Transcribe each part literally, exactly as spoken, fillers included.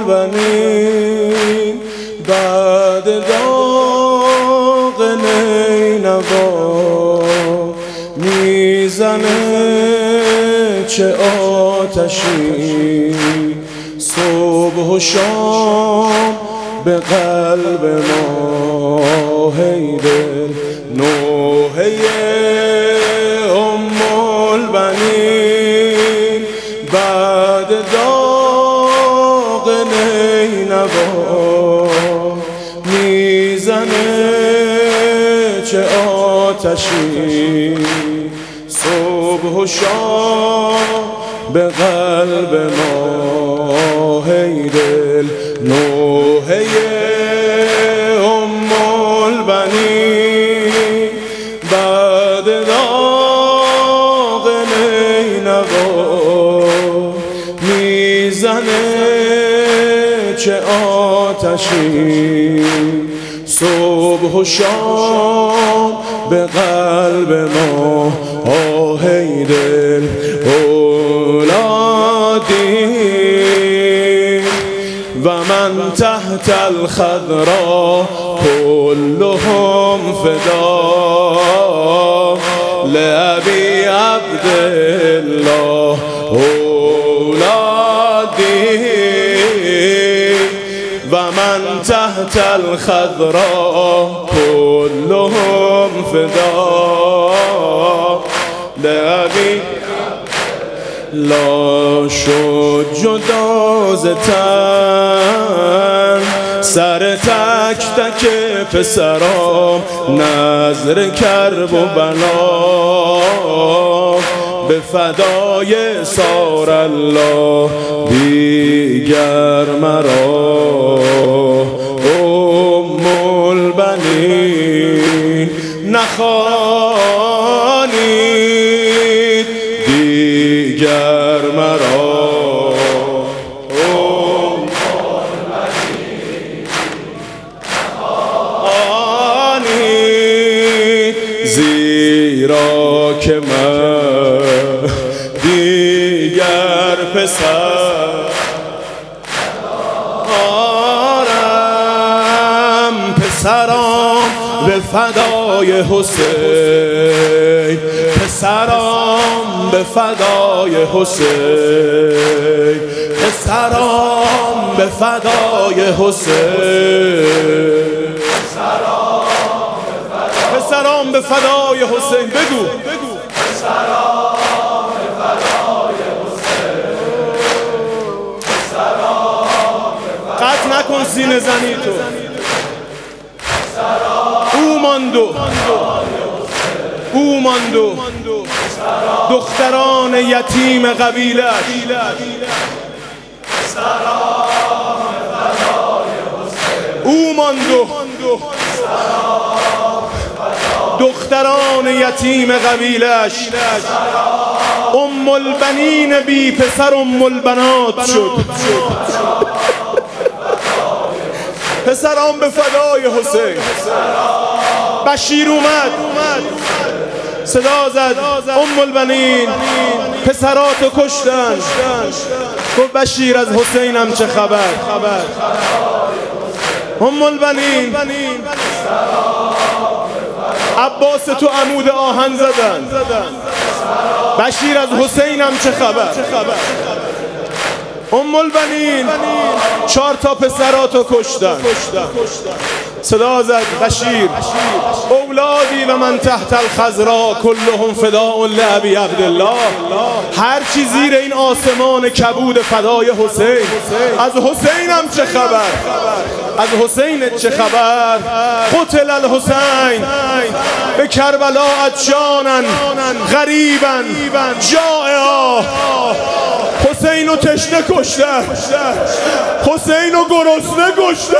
البنین بعد داغ نینوا میزنه چه آتشی صبح و شام به قلب ما هی دل نوحه ام البنین بعد داغ نینوا میزنه چه آتشی صبح و شام به قلب ما هی دل نوحه ام البنین بعد داغ نینوا میزنه چه آتشی صبح و شام به قلب ما آهی دل اولادی و من تحت الخضرا كلهم فدا لأبي عبدالله اولادی و من تحت الخضرا كلهم فدا لأبي لا شد جدا ز تن سر تک تک پسرام نذر کرب و بلا به فدای سار الله دیگر مرا ام البنین نخوانید دیگر مرا ام البنین نخوانید زیرا که من دیگر پسر آرم پسرام به فدای حسین پسرام به فدای حسین پسرام به فدای حسین پسرام به فدای حسین بگو پسرام به فدای حسین پسرام قطع نکن سینه زنی تو او ماندو او ماندو دختران یتیم قبیلش او ماندو دختران یتیم قبیلش ام البنین بی پسر ام البنات شد پسران به فدای حسین بشیر اومد صدا زد ام البنین پسراتو کشتن گفت بشیر از حسینم چه خبر ام البنین عباس تو عمود آهن زدن بشیر از حسینم چه خبر ام البنین چهار تا پسراتو کشتن صدا زد بشیر اولادی و من تحت الخضرا کلهم فداء لأبی عبدالله هر چی زیر این آسمان کبود فدای حسین از حسینم چه خبر از حسین چه خبر قتل الحسین به کربلا عطشانا غریبا جائعا حسینو تشنه کشته حسینو گرسنه کشته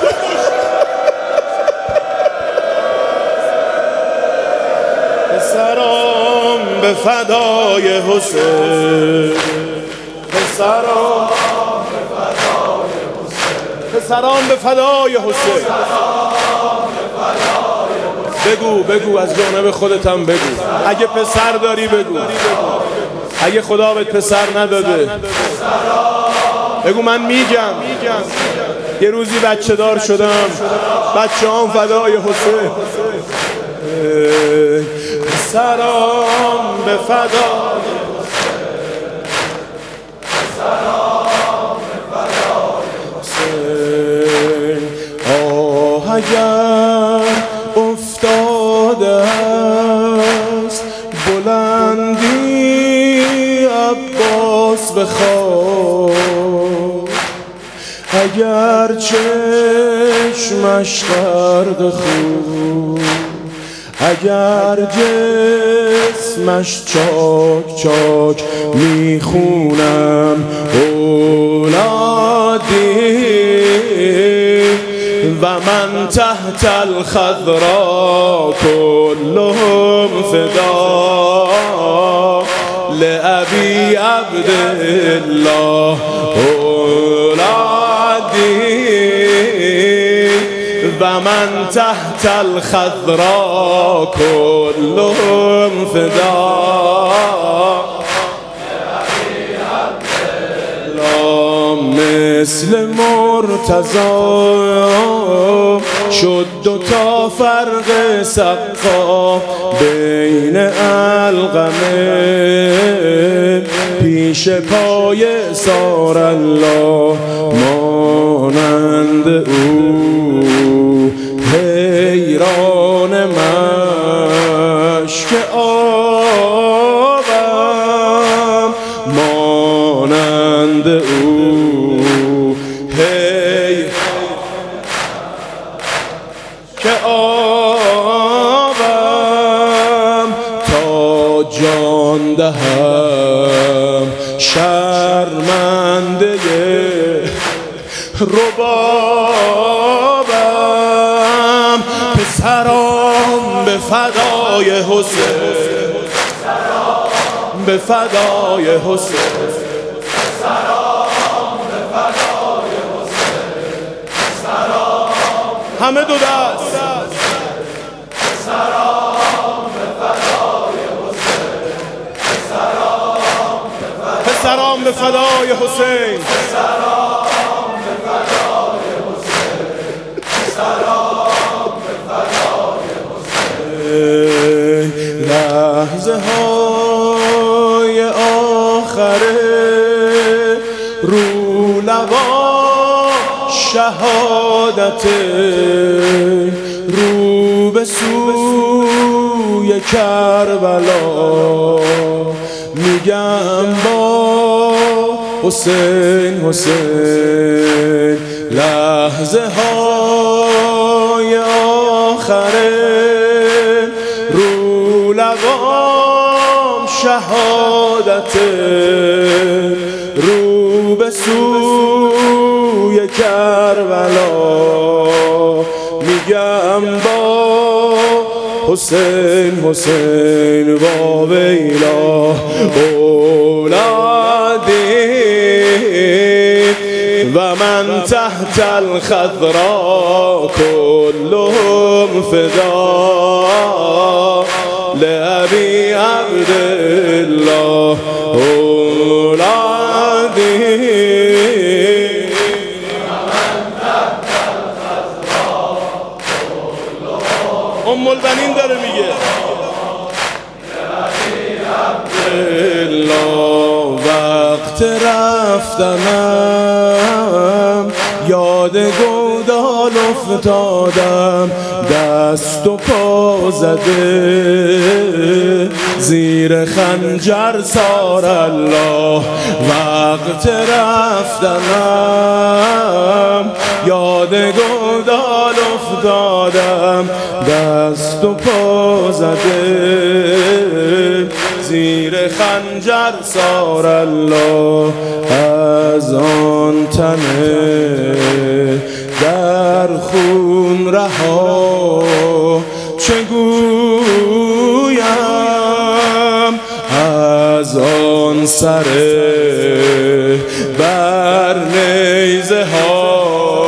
پسرام به فدای حسین پسرام به فدای حسین پسرام به فدای حسین بگو بگو از جانب خودتم بگو اگه پسر داری بگو اگه خدا بهت پسر نداده بگو من میگم یه روزی بچه دار شدم، بچه هم فدای حسین. سلام به فدای حسین. آه اگر افتاده است بلندی عباس بخواب، اگر چشمش درد خون، اگر جسمش چاک چاک میخونم اولادی و من تحت الخضرا كلهم فدا لأبي عبدالله اولادی و من تحت الخضرا كلهم فدا مثل مرتضی شد دو تا فرق سقا بین القمه پیش پای سار الله مانند او حیران مشک آبم مانند او هی که آبم تا جان دهم شرمنده ربابم. پسرام به فدای حسین، به فدای حسین، همه دو دست. پسرام به فدای حسین، لحظه های آخره رو لبا شهادت رو به سوی کربلا میگم با حسین حسین. لحظه های آخره رو لبام شهادت رو به سوی کربلا میگم با حسین حسین با ویلا اولادی و من تحت الخضرا كلهم فدا لأبي عبدالله اولادی. ام البنین داره میگه وقت رفتنم یاد گودال افتادم، دست و پا زده زیر خنجر سار الله. وقت رفتنم یاد گودال افتادم، دست و پا زده زیر خنجر سار الله. از آن تنه در خون رها چگویم، از آن سر بر نیزه ها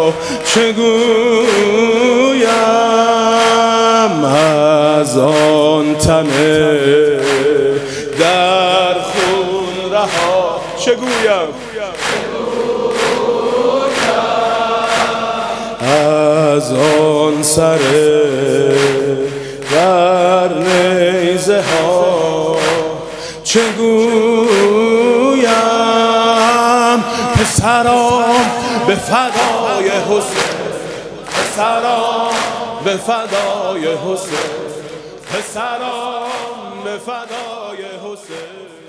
چگویم، از آن تنه در خون رها چگویم. از آن سر در نیزه ها چه گویم پسرام به فدای حسین، پسرام به فدای حسین، پسرام به فدای حسین.